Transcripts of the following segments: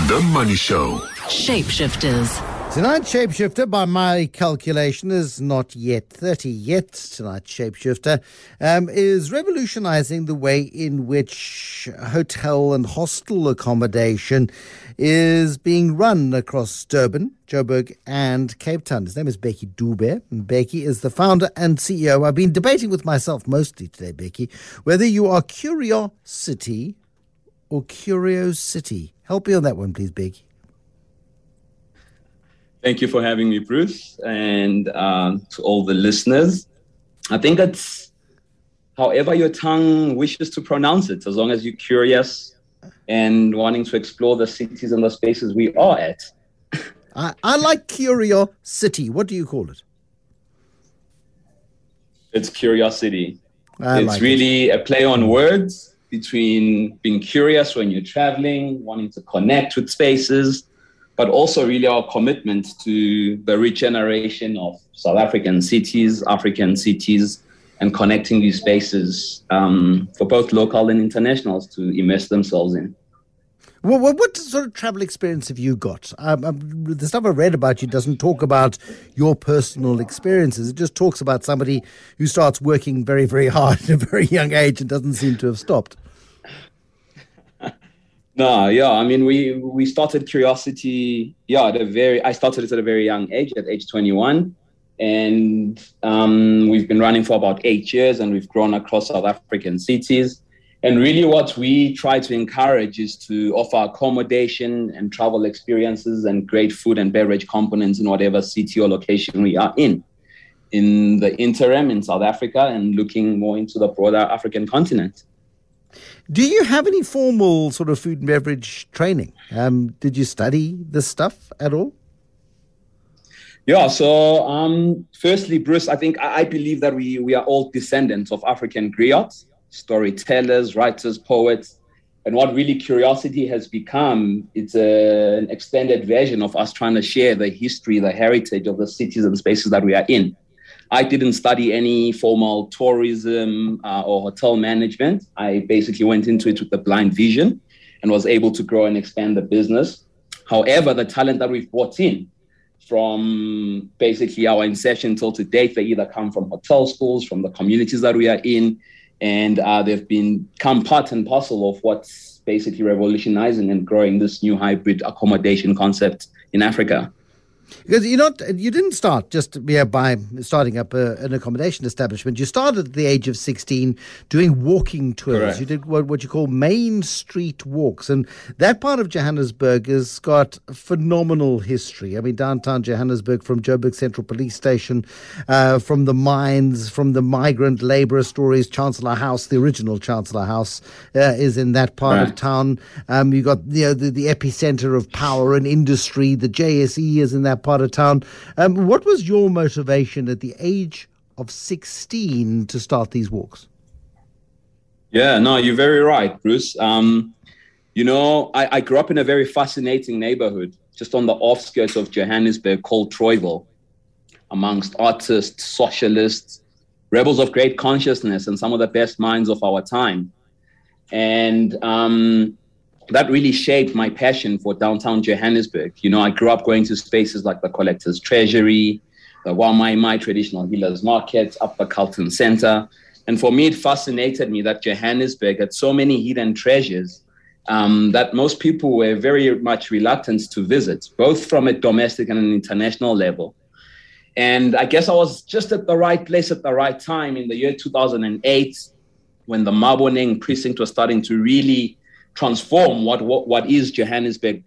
The Money Show. Shapeshifters. Tonight's Shapeshifter, by my calculation, is not yet 30 yet. Tonight's Shapeshifter is revolutionizing the way in which hotel and hostel accommodation is being run across Durban, Joburg and Cape Town. His name is Bheki Dube. And Bheki is the founder and CEO. I've been debating with myself mostly today, Bheki, whether you are Curiosity or Curiosity. Help me on that one, please, Bheki. Thank you for having me, Bruce, and to all the listeners. I think it's however your tongue wishes to pronounce it, as long as you're curious and wanting to explore the cities and the spaces we are at. I like Curiosity. What do you call it? It's curiosity. It's really a play on words between being curious when you're traveling, wanting to connect with spaces, but also really our commitment to the regeneration of South African cities, African cities, and connecting these spaces for both local and internationals to immerse themselves in. Well, what sort of travel experience have you got? The stuff I read about you doesn't talk about your personal experiences. It just talks about somebody who starts working very, very hard at a very young age and doesn't seem to have stopped. No, yeah. I mean, we started Curiosity, I started it at a very young age, at age 21. And we've been running for about 8 years, and we've grown across South African cities. And really what we try to encourage is to offer accommodation and travel experiences and great food and beverage components in whatever city or location we are in the interim in South Africa, and looking more into the broader African continent. Do you have any formal sort of food and beverage training? Did you study this stuff at all? Yeah, so firstly, Bruce, I think I believe that we are all descendants of African griots, storytellers, writers, poets. And what really Curiosity has become, it's an extended version of us trying to share the history, the heritage of the cities and spaces that we are in. I didn't study any formal tourism or hotel management. I basically went into it with a blind vision and was able to grow and expand the business. However, the talent that we've brought in from basically our inception till to date, they either come from hotel schools, from the communities that we are in, and they've become part and parcel of what's basically revolutionizing and growing this new hybrid accommodation concept in Africa. Because you didn't start just by starting up an accommodation establishment. You started at the age of 16 doing walking tours. Correct. You did what you call main street walks. And that part of Johannesburg has got phenomenal history. I mean, downtown Johannesburg, from Joburg Central Police Station, from the mines, from the migrant labourer stories, Chancellor House, the original Chancellor House, is in that part of town. You've got the epicenter of power and industry. The JSE is in that part of town. What was your motivation at the age of 16 to start these walks? Yeah, no, you're very right, Bruce. I grew up in a very fascinating neighborhood just on the outskirts of Johannesburg called Troyville, amongst artists, socialists, rebels of great consciousness, and some of the best minds of our time. And that really shaped my passion for downtown Johannesburg. I grew up going to spaces like the Collector's Treasury, the Wamaimai Traditional Healers Market, Upper Carlton Center. And for me, it fascinated me that Johannesburg had so many hidden treasures that most people were very much reluctant to visit, both from a domestic and an international level. And I guess I was just at the right place at the right time in the year 2008, when the Maboneng precinct was starting to really transform what is Johannesburg,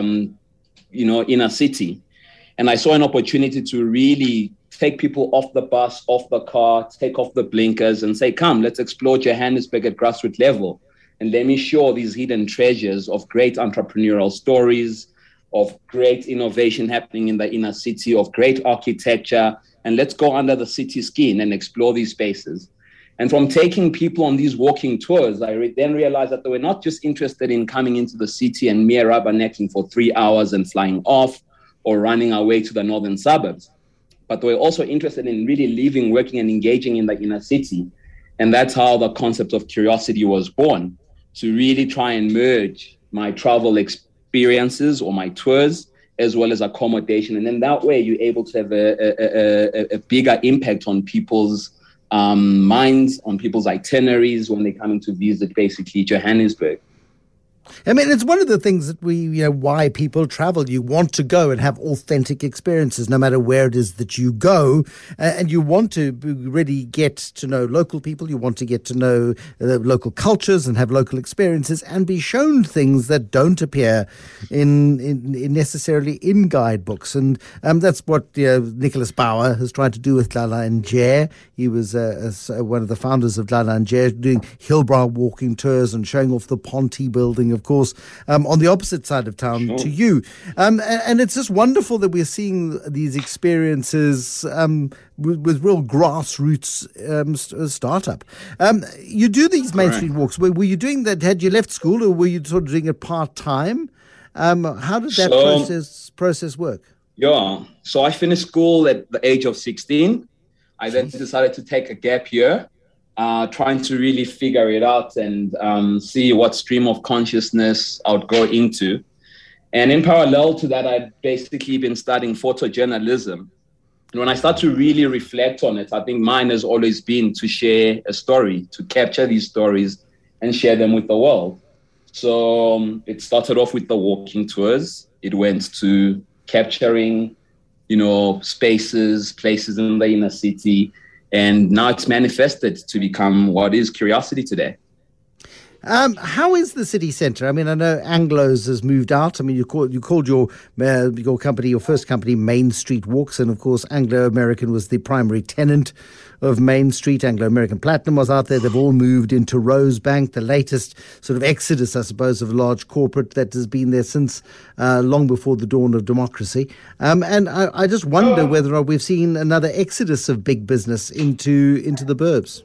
inner city. And I saw an opportunity to really take people off the bus, off the car, take off the blinkers and say, come, let's explore Johannesburg at grassroots level. And let me show these hidden treasures of great entrepreneurial stories, of great innovation happening in the inner city, of great architecture. And let's go under the city skin and explore these spaces. And from taking people on these walking tours, I then realized that they were not just interested in coming into the city and mere rubbernecking for 3 hours and flying off or running away to the northern suburbs, but they were also interested in really living, working, and engaging in the inner city. And that's how the concept of Curiosity was born, to really try and merge my travel experiences or my tours, as well as accommodation. And then that way you're able to have a bigger impact on people's minds, on people's itineraries when they're coming to visit basically Johannesburg. I mean, it's one of the things that why people travel. You want to go and have authentic experiences, no matter where it is that you go. And you want to really get to know local people. You want to get to know local cultures and have local experiences and be shown things that don't appear in necessarily in guidebooks. And that's what Nicholas Bauer has tried to do with Dlala and Jer. He was one of the founders of Dlala and Jer, doing Hillbrow walking tours and showing off the Ponte building, of course, on the opposite side of town to you. And it's just wonderful that we're seeing these experiences with real grassroots startup. You do these Main Street walks. Were you doing that? Had you left school, or were you sort of doing it part-time? How did that process work? Yeah, so I finished school at the age of 16. I then decided to take a gap year, trying to really figure it out and see what stream of consciousness I would go into. And in parallel to that, I'd basically been studying photojournalism. And when I start to really reflect on it, I think mine has always been to share a story, to capture these stories and share them with the world. So it started off with the walking tours. It went to capturing, spaces, places in the inner city. And now it's manifested to become what is Curiosity today. How is the city centre? I mean, I know Anglo's has moved out. I mean, you called your company, your first company, Main Street Walks, and of course, Anglo American was the primary tenant of Main Street. Anglo American Platinum was out there. They've all moved into Rosebank, the latest sort of exodus, I suppose, of large corporate that has been there since long before the dawn of democracy. And I just wonder whether or not we've seen another exodus of big business into the burbs.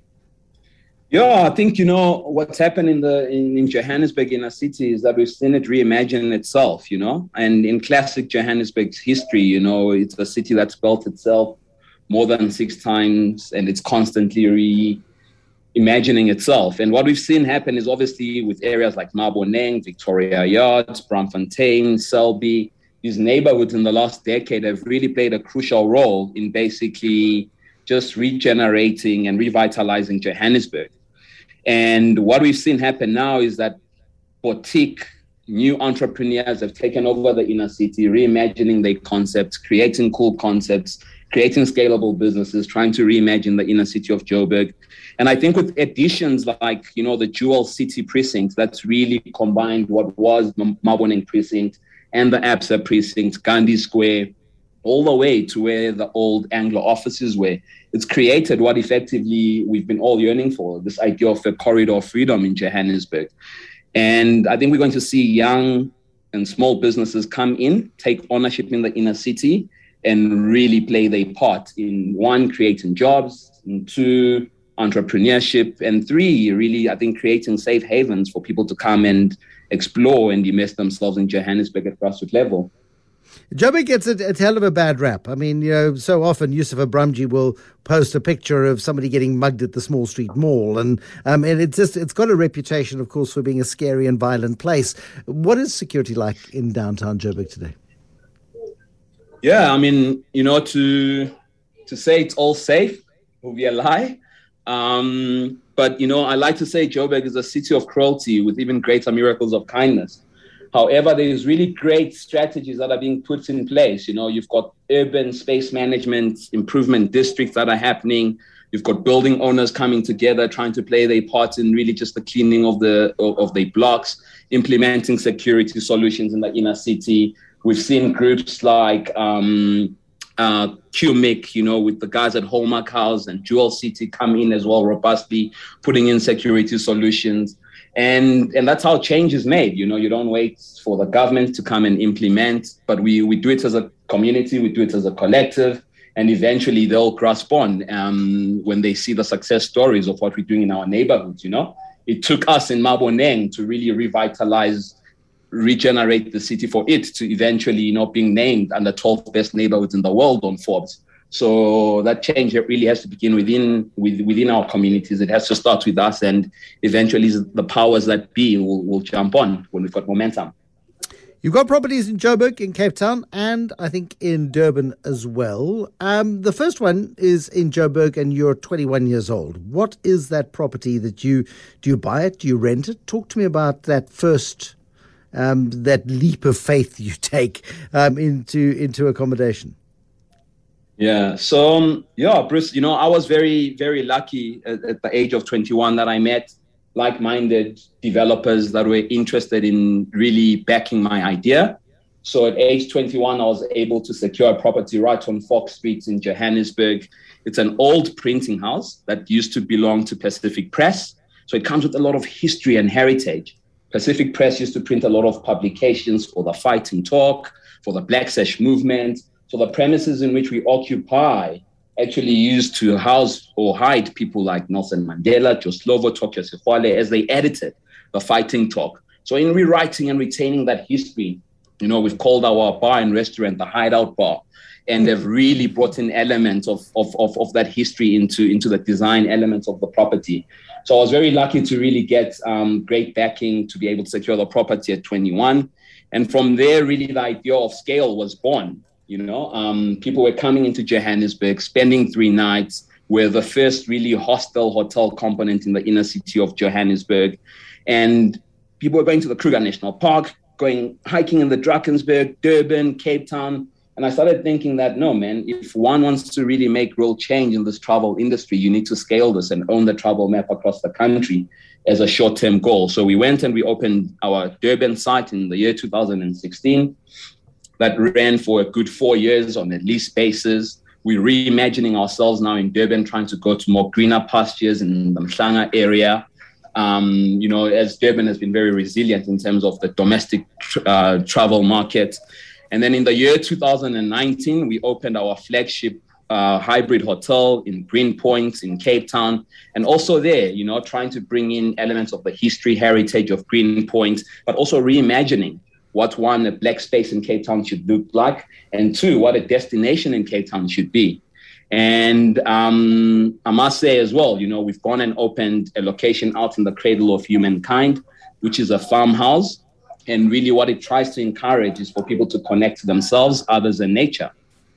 Yeah, I think, what's happened in Johannesburg inner city is that we've seen it reimagine itself, and in classic Johannesburg's history, it's a city that's built itself more than 6 times and it's constantly reimagining itself. And what we've seen happen is obviously with areas like Maboneng, Victoria Yards, Braamfontein, Selby, these neighborhoods in the last decade have really played a crucial role in basically just regenerating and revitalizing Johannesburg. And what we've seen happen now is that boutique new entrepreneurs have taken over the inner city, reimagining their concepts, creating cool concepts, creating scalable businesses, trying to reimagine the inner city of Joburg. And I think with additions like, the Jewel City precinct, that's really combined what was Maboneng precinct and the Absa precinct, Gandhi Square, all the way to where the old Anglo offices were. It's created what effectively we've been all yearning for, this idea of a corridor of freedom in Johannesburg. And I think we're going to see young and small businesses come in, take ownership in the inner city, and really play their part in 1, creating jobs, and 2, entrepreneurship, and 3, really, I think, creating safe havens for people to come and explore and immerse themselves in Johannesburg at grassroots level. Joburg gets a hell of a bad rap. I mean, so often Yusuf Abramji will post a picture of somebody getting mugged at the Small Street Mall. And it's got a reputation, of course, for being a scary and violent place. What is security like in downtown Joburg today? Yeah, I mean, to say it's all safe would be a lie. But, I like to say Joburg is a city of cruelty with even greater miracles of kindness. However, there's really great strategies that are being put in place. You've got urban space management improvement districts that are happening. You've got building owners coming together, trying to play their part in really just the cleaning of their blocks, implementing security solutions in the inner city. We've seen groups like QMIC, with the guys at Hallmark House and Jewel City come in as well, robustly putting in security solutions. And that's how change is made. You don't wait for the government to come and implement, but we do it as a community, we do it as a collective, and eventually they'll grasp on when they see the success stories of what we're doing in our neighborhoods. It took us in Maboneng to really revitalize, regenerate the city for it to eventually, being named under 12 best neighborhoods in the world on Forbes. So that change really has to begin within our communities. It has to start with us, and eventually the powers that be will jump on when we've got momentum. You've got properties in Joburg, in Cape Town, and I think in Durban as well. The first one is in Joburg, and you're 21 years old. What is that property that do you buy it? Do you rent it? Talk to me about that first, that leap of faith you take into accommodation. Yeah. So, Bruce, I was very, very lucky at the age of 21 that I met like-minded developers that were interested in really backing my idea. So at age 21, I was able to secure a property right on Fox Street in Johannesburg. It's an old printing house that used to belong to Pacific Press. So it comes with a lot of history and heritage. Pacific Press used to print a lot of publications for the Fighting Talk, for the Black Sash movement. So the premises in which we occupy actually used to house or hide people like Nelson Mandela, Joe Slovo, Tokyo Sexwale, as they edited the Fighting Talk. So in rewriting and retaining that history, we've called our bar and restaurant the Hideout Bar, and they've really brought in elements of that history into the design elements of the property. So I was very lucky to really get great backing to be able to secure the property at 21. And from there, really the idea of scale was born. People were coming into Johannesburg, spending 3 nights. We're the first really hostel hotel component in the inner city of Johannesburg. And people were going to the Kruger National Park, going hiking in the Drakensberg, Durban, Cape Town. And I started thinking that, no, man, if one wants to really make real change in this travel industry, you need to scale this and own the travel map across the country as a short-term goal. So we went and we opened our Durban site in the year 2016. That ran for a good 4 years on a lease basis. We're reimagining ourselves now in Durban, trying to go to more greener pastures in the Mhlanga area. As Durban has been very resilient in terms of the domestic travel market. And then in the year 2019, we opened our flagship hybrid hotel in Greenpoint in Cape Town. And also there, trying to bring in elements of the history, heritage of Greenpoint, but also reimagining what, one, a black space in Cape Town should look like, and 2, what a destination in Cape Town should be. And I must say as well, we've gone and opened a location out in the Cradle of Humankind, which is a farmhouse. And really what it tries to encourage is for people to connect to themselves, others, and nature.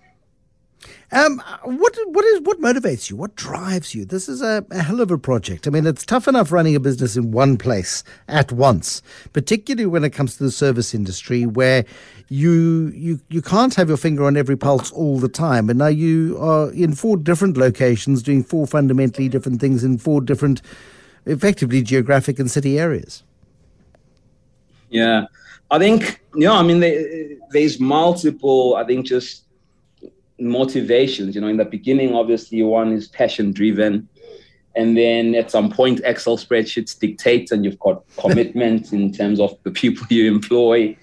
What motivates you? What drives you? This is a hell of a project. I mean, it's tough enough running a business in one place at once, particularly when it comes to the service industry, where you can't have your finger on every pulse all the time. And now you are in 4 different locations doing 4 fundamentally different things in 4 different, effectively, geographic and city areas. Yeah, I think, there's multiple, just motivations. In the beginning, obviously, one is passion driven, and then at some point Excel spreadsheets dictate, and you've got commitment in terms of the people you employ,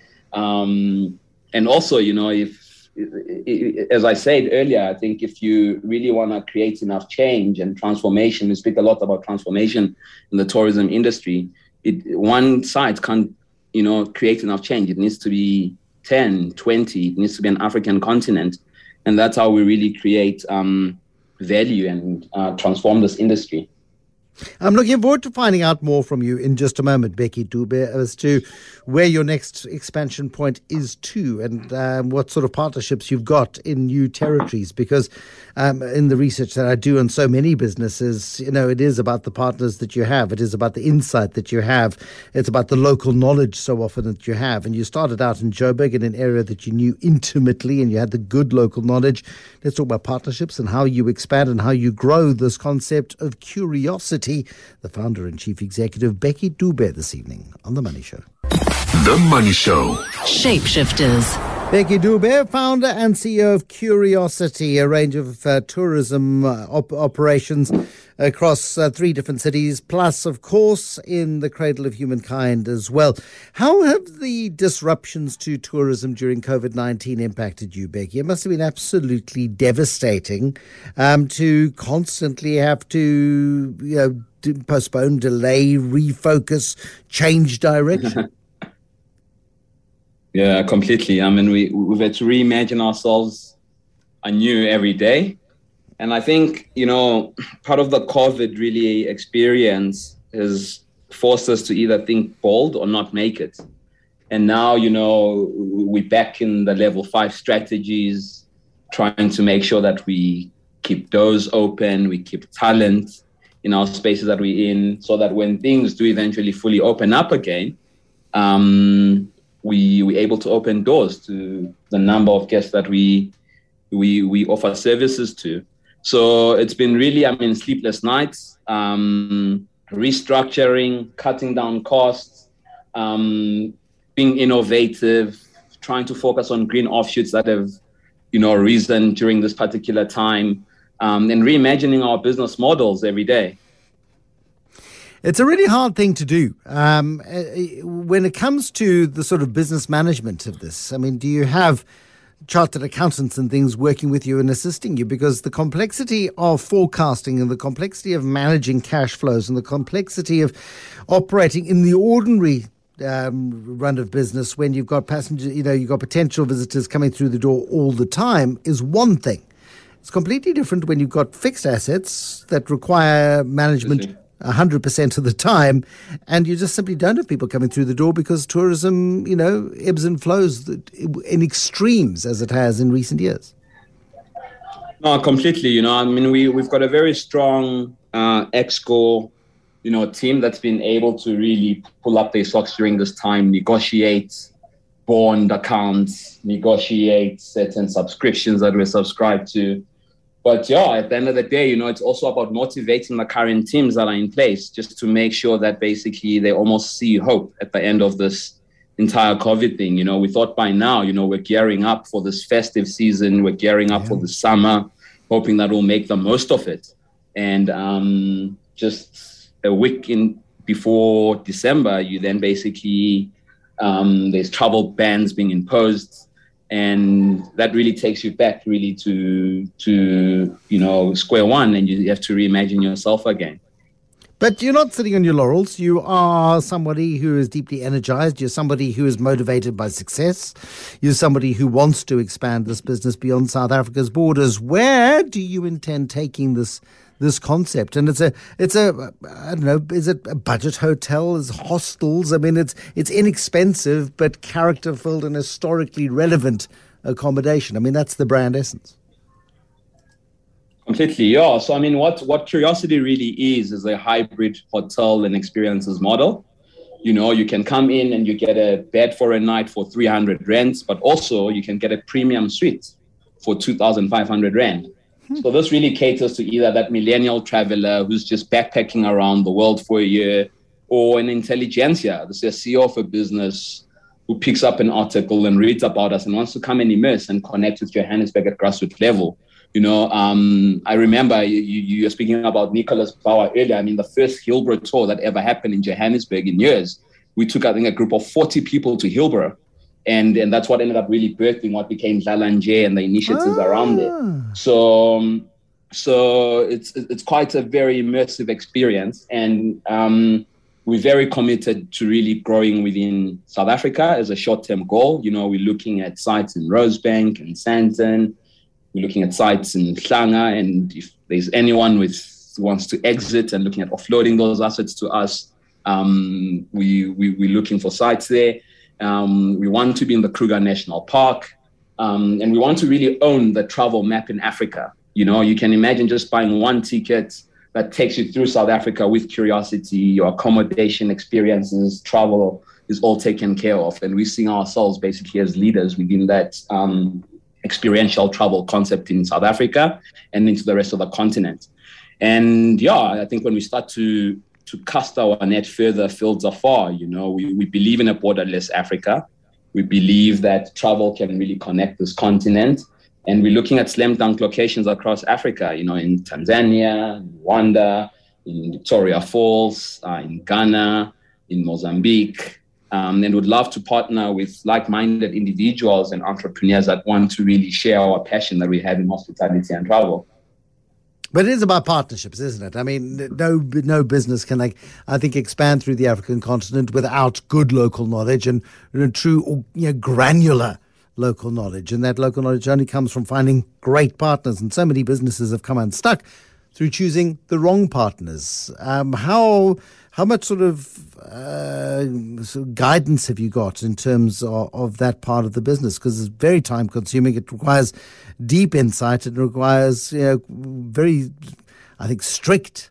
and also if as I said earlier, I think if you really want to create enough change and transformation, we speak a lot about transformation in the tourism industry. One site can't create enough change. It needs to be 10, 20, it needs to be an African continent. And that's how we really create value and transform this industry. I'm looking forward to finding out more from you in just a moment, Becky Dube, as to where your next expansion point is to, and what sort of partnerships you've got in new territories. Because in the research that I do on so many businesses, it is about the partners that you have. It is about the insight that you have. It's about the local knowledge so often that you have. And you started out in Joburg in an area that you knew intimately, and you had the good local knowledge. Let's talk about partnerships and how you expand and how you grow this concept of curiosity. The founder and chief executive, Becky Dube, this evening on The Money Show. The Money Show. Shapeshifters. Becky Dube, founder and CEO of Curiosity, a range of tourism operations across 3 different cities, plus, of course, in the Cradle of Humankind as well. How have the disruptions to tourism during COVID-19 impacted you, Becky? It must have been absolutely devastating to constantly have to, postpone, delay, refocus, change direction. Yeah, completely. I mean, we've had to reimagine ourselves anew every day. And I think, part of the COVID really experience has forced us to either think bold or not make it. And now, we're back in the level 5 strategies, trying to make sure that we keep doors open, we keep talent in our spaces that we're in, so that when things do eventually fully open up again, we're able to open doors to the number of guests that we offer services to. So it's been really, sleepless nights, restructuring, cutting down costs, being innovative, trying to focus on green offshoots that have, risen during this particular time, and reimagining our business models every day. It's a really hard thing to do. When it comes to the sort of business management of this, do you have chartered accountants and things working with you and assisting you? Because the complexity of forecasting and the complexity of managing cash flows and the complexity of operating in the ordinary run of business when you've got passengers, you've got potential visitors coming through the door all the time is one thing. It's completely different when you've got fixed assets that require management 100% of the time, and you just simply don't have people coming through the door because tourism, ebbs and flows in extremes as it has in recent years. No, completely. We've got a very strong ExCo, team that's been able to really pull up their socks during this time, negotiate bond accounts, negotiate certain subscriptions that we're subscribed to. But at the end of the day, it's also about motivating the current teams that are in place just to make sure that basically they almost see hope at the end of this entire COVID thing. We thought by now, we're gearing up for this festive season. We're gearing up for the summer, hoping that we'll make the most of it. And just a week before December, you then basically, there's travel bans being imposed. And that really takes you back really to square one, and you have to reimagine yourself again. But you're not sitting on your laurels. You are somebody who is deeply energized. You're somebody who is motivated by success. You're somebody who wants to expand this business beyond South Africa's borders. Where do you intend taking this concept? And it's a I don't know, is it a budget hotel? Is hostels? It's inexpensive but character filled and historically relevant accommodation. That's the brand essence. Completely, yeah. So what Curiosity really is a hybrid hotel and experiences model. You can come in and you get a bed for a night for 300 rands, but also you can get a premium suite for 2,500 rand. So this really caters to either that millennial traveler who's just backpacking around the world for a year, or an intelligentsia, this is a CEO of a business who picks up an article and reads about us and wants to come and immerse and connect with Johannesburg at grassroots level. I remember you were speaking about Nicholas Bauer earlier. The first Hillbrow tour that ever happened in Johannesburg in years, we took, I think, a group of 40 people to Hillbrow. And that's what ended up really birthing what became Lalanje and the initiatives around it. So it's quite a very immersive experience. And we're very committed to really growing within South Africa as a short-term goal. We're looking at sites in Rosebank and Sandton. We're looking at sites in Hlanga. And if there's anyone who wants to exit and looking at offloading those assets to us, we're looking for sites there. We want to be in the Kruger National Park, and we want to really own the travel map in Africa. You can imagine just buying one ticket that takes you through South Africa with Curiosity. Your accommodation, experiences, travel is all taken care of. And we're seeing ourselves basically as leaders within that experiential travel concept in South Africa and into the rest of the continent. And I think when we start to cast our net further afield afar, we believe in a borderless Africa. We believe that travel can really connect this continent. And we're looking at slam dunk locations across Africa, in Tanzania, in Rwanda, in Victoria Falls, in Ghana, in Mozambique. And would love to partner with like-minded individuals and entrepreneurs that want to really share our passion that we have in hospitality and travel. But it is about partnerships, isn't it? No business can, I think, expand through the African continent without good local knowledge and true, granular local knowledge. And that local knowledge only comes from finding great partners. And so many businesses have come unstuck through choosing the wrong partners. How much sort of guidance have you got in terms of that part of the business? Because it's very time consuming. It requires deep insight. It requires very, I think, strict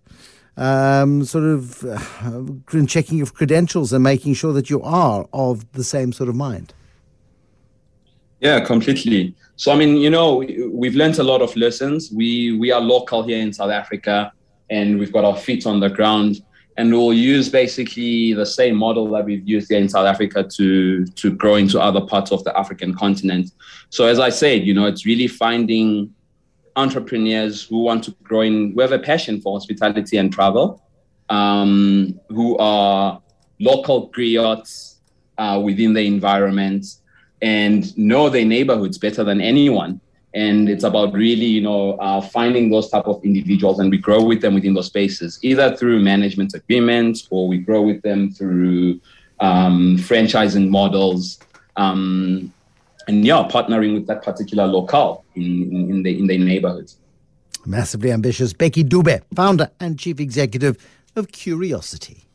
checking of credentials and making sure that you are of the same sort of mind. Yeah, completely. So, we've learned a lot of lessons. We are local here in South Africa, and we've got our feet on the ground. And we'll use basically the same model that we've used here in South Africa to grow into other parts of the African continent. So as I said, it's really finding entrepreneurs who want to grow who have a passion for hospitality and travel, who are local griots within the environment and know their neighborhoods better than anyone. And it's about really, finding those type of individuals, and we grow with them within those spaces, either through management agreements or we grow with them through franchising models, partnering with that particular locale in the neighborhood. Massively ambitious. Bheki Dube, founder and chief executive of Curiosity.